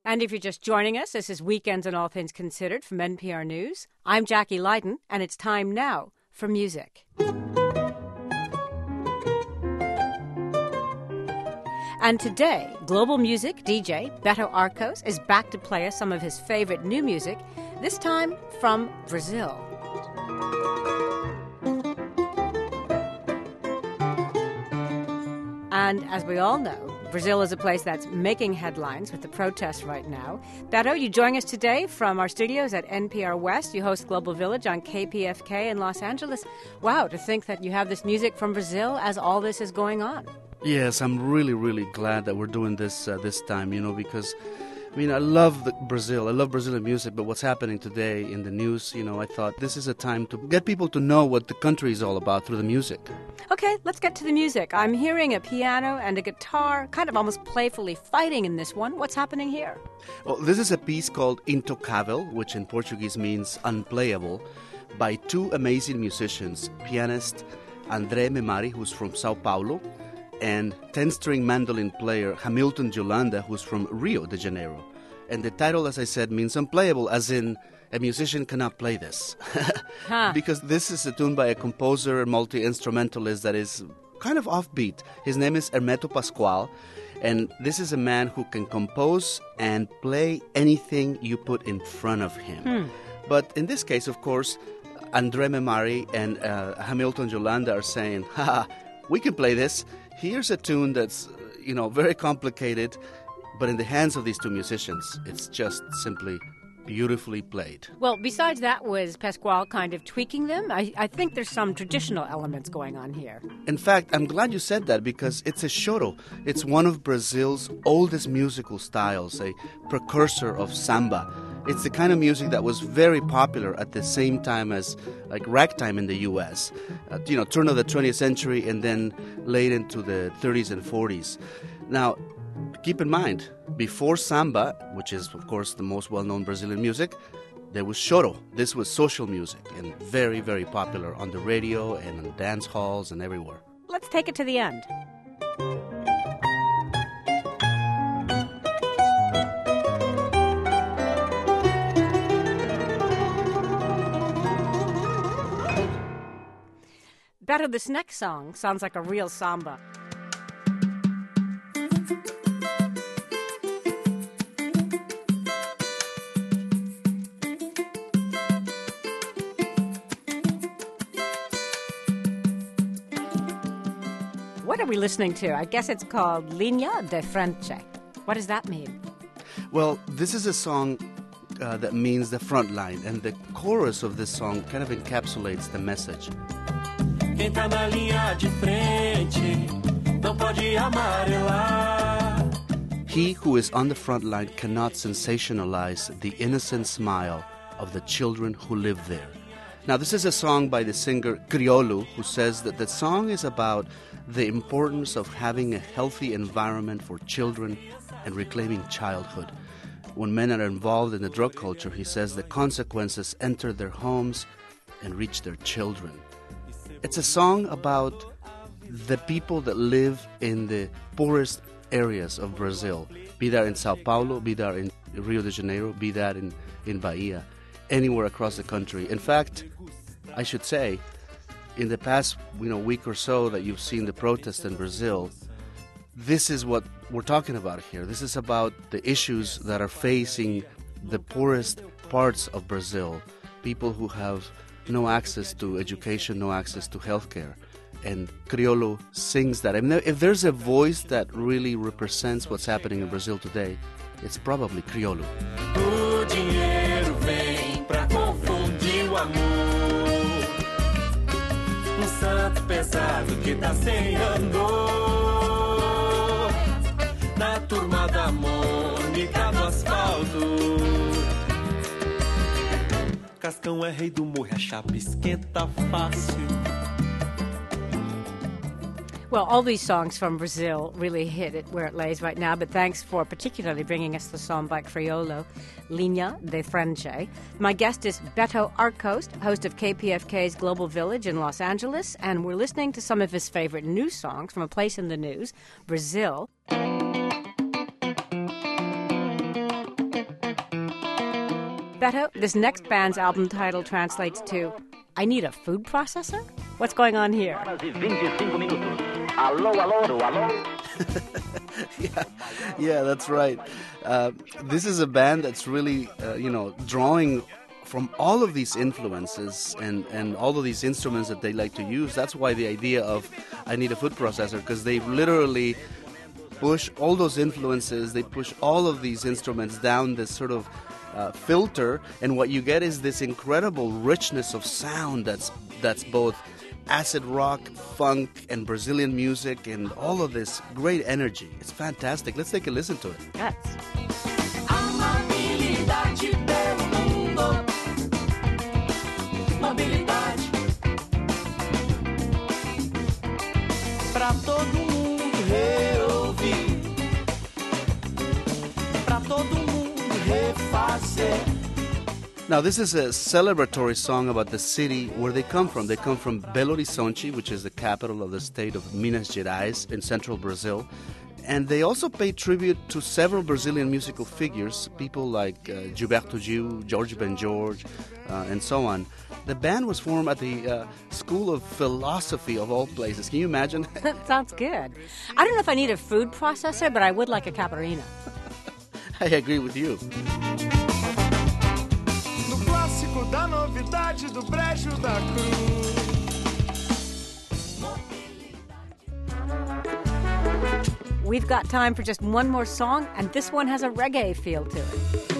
And if you're just joining us, this is Weekends and All Things Considered from NPR News. I'm Jackie Leiden, and it's time now for music. And today, global music DJ Beto Arcos is back to play us some of his favorite new music, this time from Brazil. And as we all know, Brazil is a place that's making headlines with the protests right now. Beto, you join us today from our studios at NPR West. You host Global Village on KPFK in Los Angeles. Wow, to think that you have this music from Brazil as all this is going on. Yes, I'm really glad that we're doing this this time, because I love Brazil. I love Brazilian music, but what's happening today in the news, I thought this is a time to get people to know what the country is all about through the music. Okay, let's get to the music. I'm hearing a piano and a guitar kind of almost playfully fighting in this one. What's happening here? Well, this is a piece called Intocável, which in Portuguese means unplayable, by two amazing musicians, pianist André Memari, who's from Sao Paulo, and 10-string mandolin player Hamilton Yolanda, who's from Rio de Janeiro. And the title, as I said, means unplayable, as in a musician cannot play this. Because this is a tune by a composer and multi-instrumentalist that is kind of offbeat. His name is Hermeto Pascoal, and this is a man who can compose and play anything you put in front of him. But in this case, of course, André Memari and Hamilton Yolanda are saying, we can play this. Here's a tune that's, very complicated, but in the hands of these two musicians, it's just simply beautifully played. Well, besides that, was Pascoal kind of tweaking them? I think there's some traditional elements going on here. In fact, I'm glad you said that because it's a choro. It's one of Brazil's oldest musical styles, a precursor of samba. It's the kind of music that was very popular at the same time as like ragtime in the U.S., turn of the 20th century and then late into the 30s and 40s. Now, keep in mind, before samba, which is, of course, the most well-known Brazilian music, there was choro. This was social music and very, very popular on the radio and in dance halls and everywhere. Let's take it to the end. Beto, this next song sounds like a real samba. What are we listening to? I guess it's called Linha de Frente. What does that mean? Well, this is a song that means the front line, and the chorus of this song kind of encapsulates the message. Quem tá na linha de frente não pode amarelar. He who is on the front line cannot sensationalize the innocent smile of the children who live there. Now, this is a song by the singer Criolo, who says that the song is about the importance of having a healthy environment for children and reclaiming childhood. When men are involved in the drug culture, he says the consequences enter their homes and reach their children. It's a song about the people that live in the poorest areas of Brazil, be that in Sao Paulo, be that in Rio de Janeiro, be that in Bahia, anywhere across the country. In fact, I should say, in the past week or so that you've seen the protests in Brazil, this is what we're talking about here. This is about the issues that are facing the poorest parts of Brazil, people who have no access to education, no access to healthcare. And Criolo sings that. I mean, if there's a voice that really represents what's happening in Brazil today, it's probably Criolo. O dinheiro vem pra confundir o amor. Santo pesado que tá sem andor. Na turma da Mônica no asfalto. Cascão é rei do morro, a chapa esquenta fácil. Well, all these songs from Brazil really hit it where it lays right now, but thanks for particularly bringing us the song by Criolo, Linha de Frente. My guest is Beto Arcos, host of KPFK's Global Village in Los Angeles, and we're listening to some of his favorite news songs from a place in the news, Brazil. Beto, this next band's album title translates to I Need a Food Processor? What's going on here? Yeah, that's right. This is a band that's really, drawing from all of these influences and all of these instruments that they like to use. That's why the idea of I Need a Food Processor, because they literally push all those influences, they push all of these instruments down this sort of filter, and what you get is this incredible richness of sound that's both acid rock, funk, and Brazilian music, and all of this great energy. It's fantastic. Let's take a listen to it. Yes. Pra todo mundo reouvir, pra todo mundo refazer. Now, this is a celebratory song about the city where they come from. They come from Belo Horizonte, which is the capital of the state of Minas Gerais in central Brazil. And they also pay tribute to several Brazilian musical figures, people like Gilberto Gil, Jorge Ben-Jorge, and so on. The band was formed at the School of Philosophy of all places. Can you imagine? That sounds good. I don't know if I need a food processor, but I would like a caparina. I agree with you. No clássico da novidade do brejo da cruz. We've got time for just one more song, and this one has a reggae feel to it.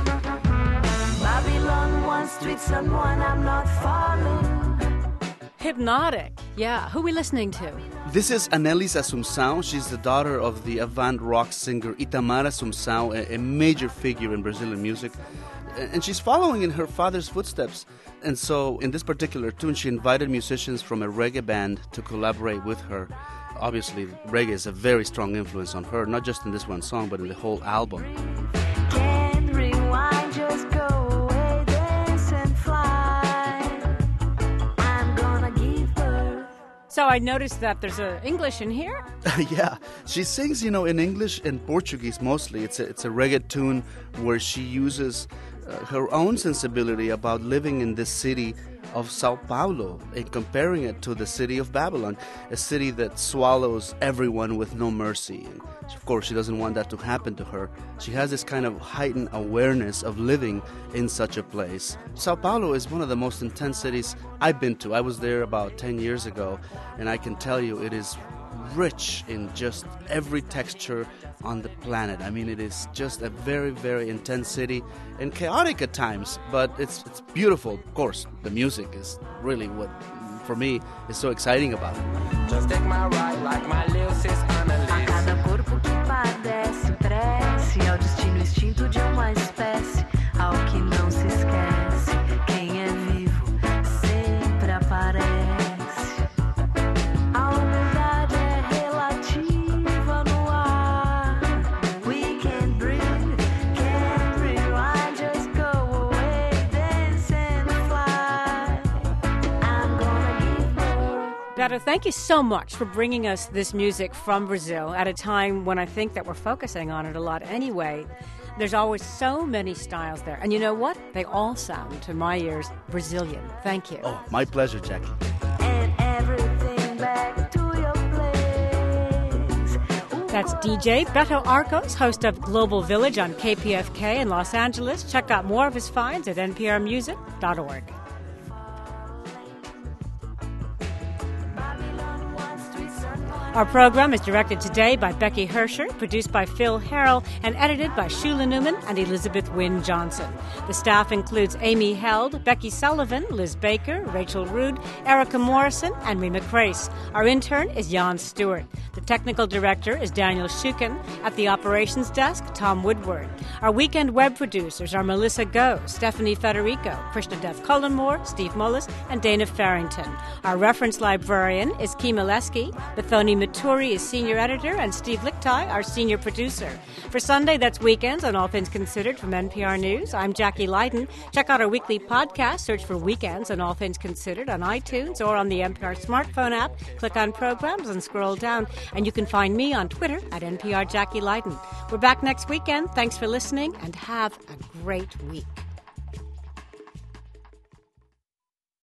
Babylon, one street, someone I'm not following. Hypnotic. Yeah, who are we listening to? This is Anelis Assumpção. She's the daughter of the avant rock singer Itamar Assumpção, a major figure in Brazilian music. And she's following in her father's footsteps. And so in this particular tune, she invited musicians from a reggae band to collaborate with her. Obviously, reggae is a very strong influence on her, not just in this one song, but in the whole album. Can't rewind, just go away, dance and fly. I'm gonna give birth. So I noticed that there's English in here. Yeah, she sings, in English and Portuguese mostly. It's a reggae tune where she uses her own sensibility about living in this city of Sao Paulo and comparing it to the city of Babylon, a city that swallows everyone with no mercy. And of course, she doesn't want that to happen to her. She has this kind of heightened awareness of living in such a place. Sao Paulo is one of the most intense cities I've been to. I was there about 10 years ago, and I can tell you it is rich in just every texture on the planet. I mean, it is just a very, very intense city and chaotic at times, but it's beautiful. Of course, the music is really what, for me, is so exciting about it. Just take my ride like my little sis Annalise. A cada corpo que padece, prece ao destino extinto de uma espécie, ao que não se esquece. Quem é vivo sempre aparece. A umidade é relativa no ar. We can breathe, can't rewind, just go away, dance and fly. I'm gonna give birth. Beto, thank you so much for bringing us this music from Brazil at a time when I think that we're focusing on it a lot anyway. There's always so many styles there. And you know what? They all sound, to my ears, Brazilian. Thank you. Oh, my pleasure, Jackie. And everything back to your place. That's DJ Beto Arcos, host of Global Village on KPFK in Los Angeles. Check out more of his finds at nprmusic.org. Our program is directed today by Becky Hersher, produced by Phil Harrell, and edited by Shula Newman and Elizabeth Wynne Johnson. The staff includes Amy Held, Becky Sullivan, Liz Baker, Rachel Rood, Erica Morrison, and Rima Crace. Our intern is Jan Stewart. The technical director is Daniel Shukin. At the operations desk, Tom Woodward. Our weekend web producers are Melissa Go, Stephanie Federico, Krishnadev Cullenmore, Steve Mullis, and Dana Farrington. Our reference librarian is Kima Leski. Bethany Maturi is senior editor, and Steve Lichtai, our senior producer. For Sunday, that's Weekends on All Things Considered from NPR News. I'm Jackie Leiden. Check out our weekly podcast. Search for Weekends on All Things Considered on iTunes or on the NPR smartphone app. Click on Programs and scroll down. And you can find me on Twitter at NPR Jackie Leiden. We're back next weekend. Thanks for listening, and have a great week.